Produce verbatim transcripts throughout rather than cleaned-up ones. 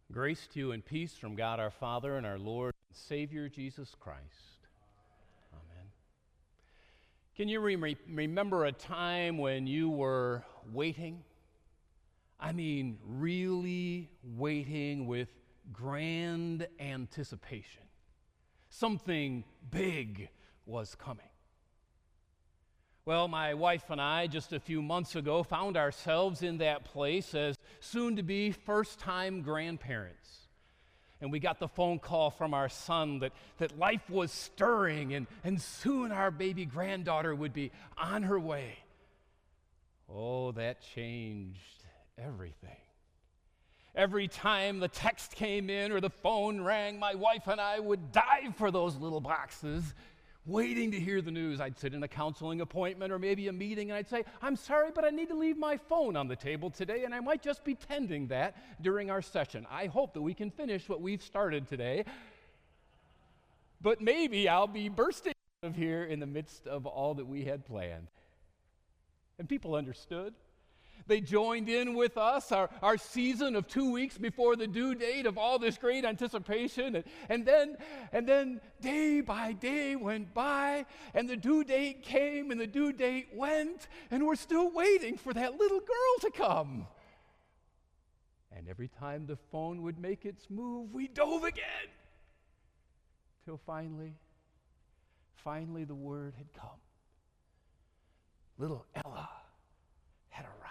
Grace to you and peace from God our Father and our Lord and Savior Jesus Christ. Amen. Can you re- remember a time when you were waiting? I mean, really waiting with grand anticipation. Something big was coming. Well, my wife and I, just a few months ago, found ourselves in that place as soon-to-be first-time grandparents. And we got the phone call from our son that, that life was stirring, and, and soon our baby granddaughter would be on her way. Oh, that changed everything. Every time the text came in or the phone rang, my wife and I would dive for those little boxes, waiting to hear the news. I'd sit in a counseling appointment or maybe a meeting, and I'd say, I'm sorry, but I need to leave my phone on the table today, and I might just be tending that during our session. I hope that we can finish what we've started today, but maybe I'll be bursting out of here in the midst of all that we had planned. And people understood. They joined in with us, our, our season of two weeks before the due date of all this great anticipation. And, and, then, and then day by day went by, and the due date came, and the due date went, and we're still waiting for that little girl to come. And every time the phone would make its move, we dove again. Till finally, finally the word had come. Little Ella had arrived.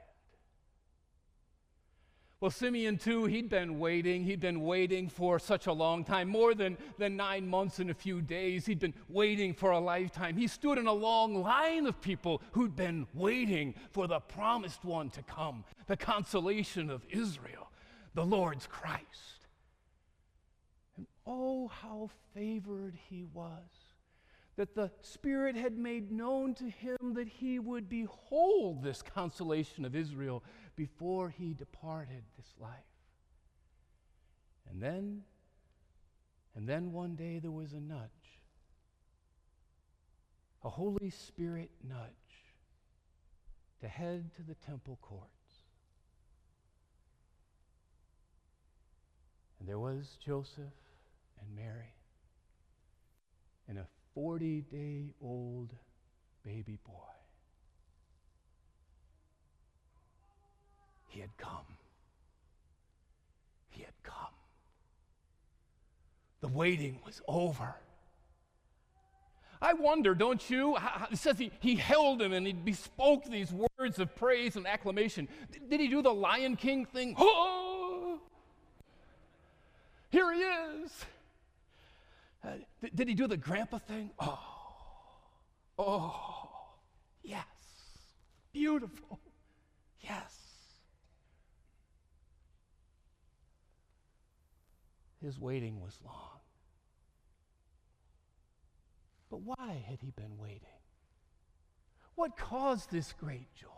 Well, Simeon, too, he'd been waiting. He'd been waiting for such a long time, more than, than nine months and a few days. He'd been waiting for a lifetime. He stood in a long line of people who'd been waiting for the promised one to come, the consolation of Israel, the Lord's Christ. And oh, how favored he was, that the Spirit had made known to him that he would behold this consolation of Israel before he departed this life. And then, and then one day there was a nudge, a Holy Spirit nudge to head to the temple courts. And there was Joseph and Mary and a forty-day-old baby boy. He had come. He had come. The waiting was over. I wonder, don't you? How, it says he, he held him and he bespoke these words of praise and acclamation. Did, did he do the Lion King thing? Oh! Here he is. Uh, th- did he do the grandpa thing? Oh, oh, yes, beautiful, yes. His waiting was long. But why had he been waiting? What caused this great joy?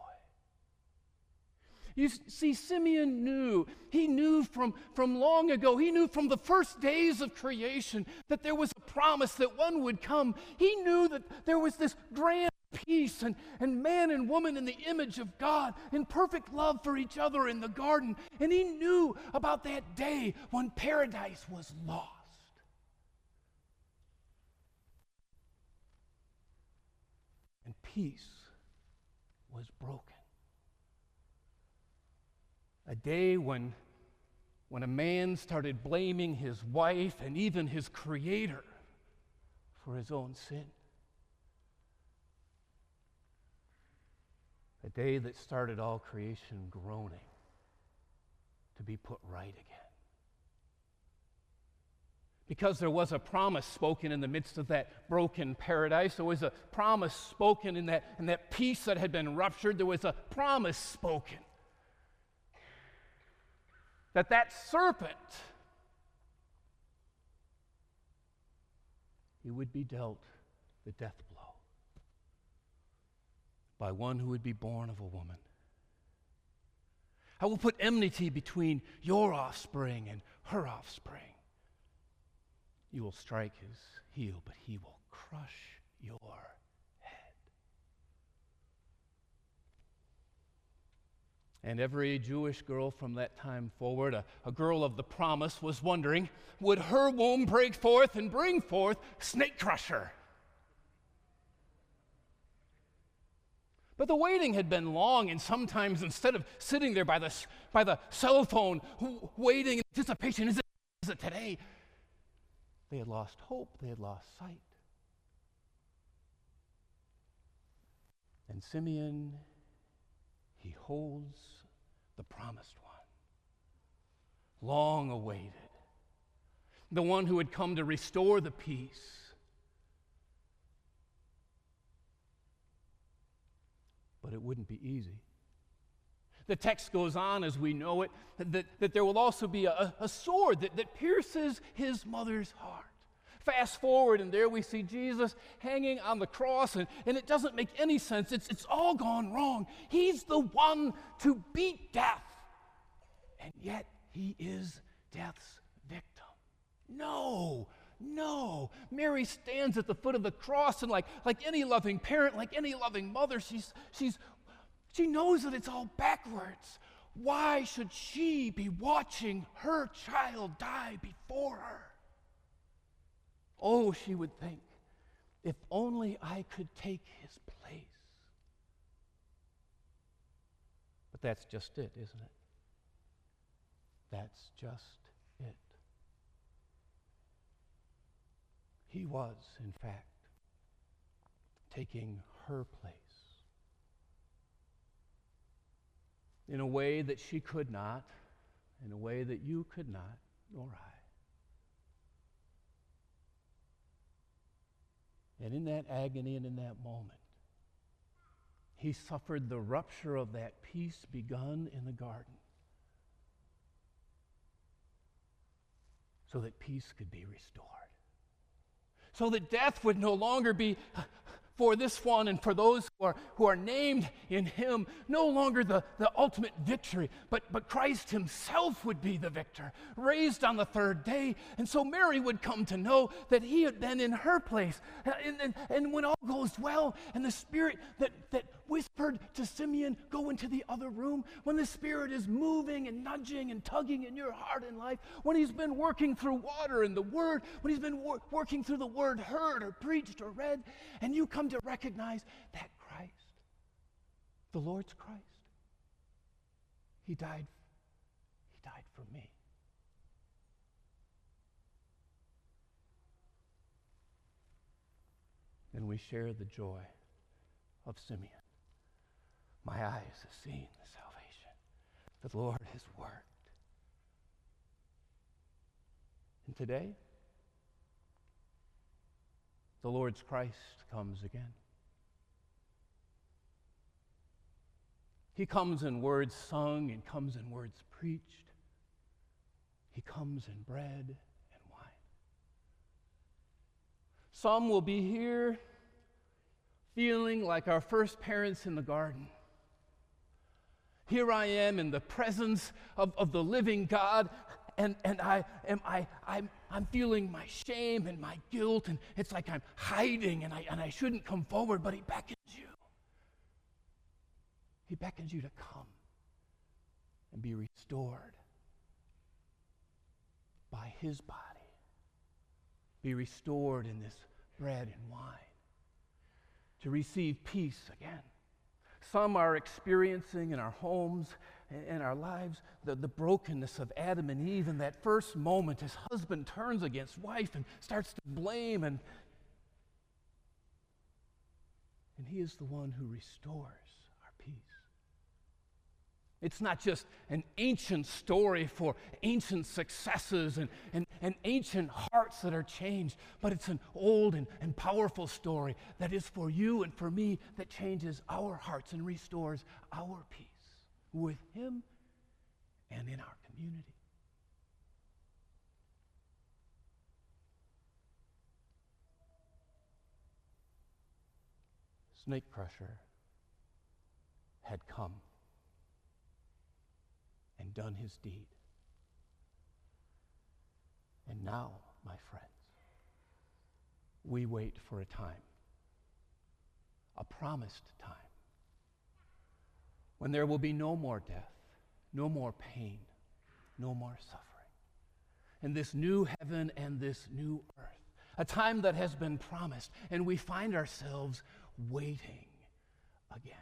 You see, Simeon knew, he knew from, from long ago, he knew from the first days of creation that there was a promise that one would come. He knew that there was this grand peace and, and man and woman in the image of God in perfect love for each other in the garden. And he knew about that day when paradise was lost. And peace was broken. A day when, when a man started blaming his wife and even his Creator for his own sin. A day that started all creation groaning to be put right again. Because there was a promise spoken in the midst of that broken paradise. There was a promise spoken in that, in that peace that had been ruptured. There was a promise spoken that that serpent, he would be dealt the death blow by one who would be born of a woman. I will put enmity between your offspring and her offspring. You will strike his heel, but he will crush your head. And every Jewish girl from that time forward, a, a girl of the promise, was wondering, would her womb break forth and bring forth Snake Crusher? But the waiting had been long, and sometimes instead of sitting there by the, by the cell phone waiting in anticipation, is it, is it today? They had lost hope, they had lost sight. And Simeon, he holds the promised one, long awaited, the one who had come to restore the peace. But it wouldn't be easy. The text goes on, as we know it, that, that there will also be a, a sword that, that pierces his mother's heart. Fast forward, and there we see Jesus hanging on the cross, and, and it doesn't make any sense. It's, it's all gone wrong. He's the one to beat death, and yet he is death's victim. No, no. Mary stands at the foot of the cross, and like, like any loving parent, like any loving mother, she's, she's, she knows that it's all backwards. Why should she be watching her child die before her? Oh, she would think, if only I could take his place. But that's just it, isn't it? That's just it. He was, in fact, taking her place in a way that she could not, in a way that you could not, nor I. And in that agony and in that moment, he suffered the rupture of that peace begun in the garden so that peace could be restored. So that death would no longer be for this one and for those who are, who are named in him, no longer the, the ultimate victory, but, but Christ himself would be the victor, raised on the third day. And so Mary would come to know that he had been in her place. And, and, and when all goes well, and the Spirit that, that whispered to Simeon, go into the other room, when the Spirit is moving and nudging and tugging in your heart and life, when he's been working through water and the Word, when he's been wor- working through the Word heard or preached or read, and you come to recognize that Christ, the Lord's Christ, he died, he died for me. And we share the joy of Simeon. My eyes have seen the salvation that the Lord has worked. And today, the Lord's Christ comes again. He comes in words sung and comes in words preached. He comes in bread and wine. Some will be here feeling like our first parents in the garden. Here I am in the presence of, of the living God, and, and I am I I'm I'm feeling my shame and my guilt, and it's like I'm hiding and I and I shouldn't come forward, but he beckons you. He beckons you to come and be restored by his body. Be restored in this bread and wine. To receive peace again. Some are experiencing in our homes and our lives the, the brokenness of Adam and Eve in that first moment as husband turns against wife and starts to blame, and, and he is the one who restores our peace. It's not just an ancient story for ancient successes and, and, and ancient hearts that are changed, but it's an old and, and powerful story that is for you and for me, that changes our hearts and restores our peace with him and in our community. Snake Crusher had come and done his deed. And now, my friends, we wait for a time, a promised time, when there will be no more death, no more pain, no more suffering. And this new heaven and this new earth, a time that has been promised, and we find ourselves waiting again.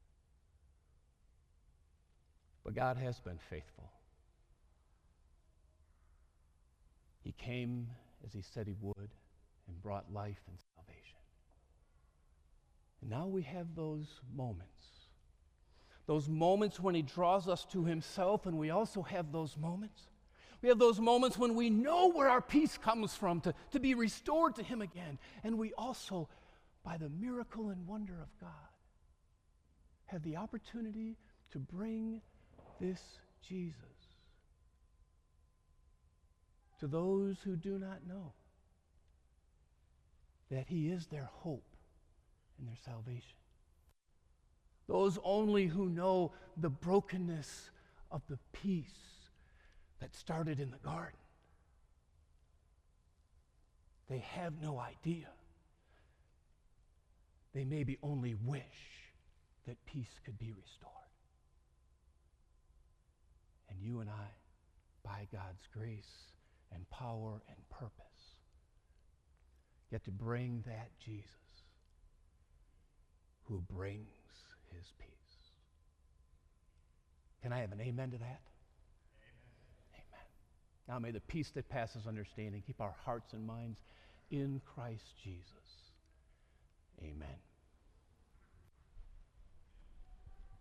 But God has been faithful. He came as he said he would and brought life and salvation. And now we have those moments. Those moments when he draws us to himself, and we also have those moments. We have those moments when we know where our peace comes from, to, to be restored to him again. And we also, by the miracle and wonder of God, have the opportunity to bring this Jesus to those who do not know that he is their hope and their salvation. Those only who know the brokenness of the peace that started in the garden. They have no idea. They maybe only wish that peace could be restored. And you and I, by God's grace and power and purpose, get to bring that Jesus who brings his peace. Can I have an amen to that? Now may the peace that passes understanding keep our hearts and minds in Christ Jesus. Amen.